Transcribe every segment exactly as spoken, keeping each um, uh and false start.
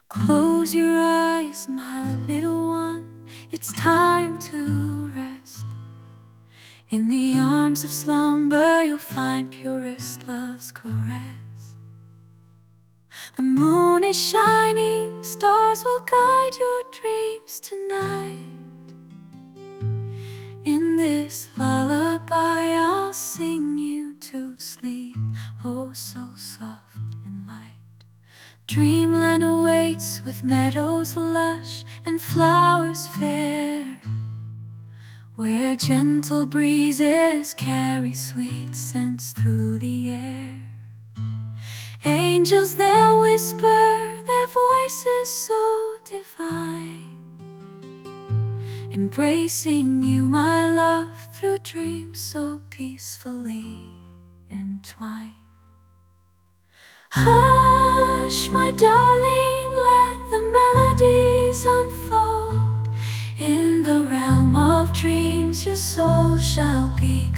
Close your eyes, my little one, it's time to rest. In the arms of slumber you'll find purest love's caress. The moon is shining, stars will guide your dreams tonight. In this lullaby I'll sing you to sleep, oh so soft and light. Dreamland awaits with meadows lush and flowers fair, where gentle breezes carry sweet scents through the air. Angels they'll whisper, their voices so divine, embracing you, my love, through dreams so peacefully entwined. Hush, my darling, let the melodies unfold. In the realm of dreams your soul shall be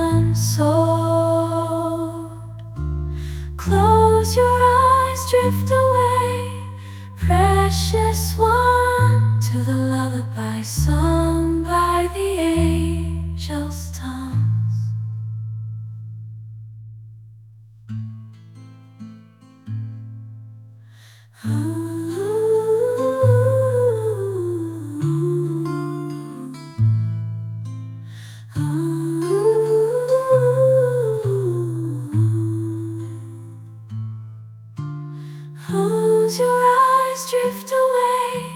consoled. Close your eyes, drift away, precious one, to the lullaby sung by the angels' tongues. Close your eyes, drift away,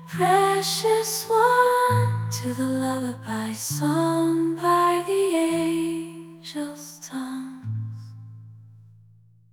precious one, to the lullaby sung by the angels.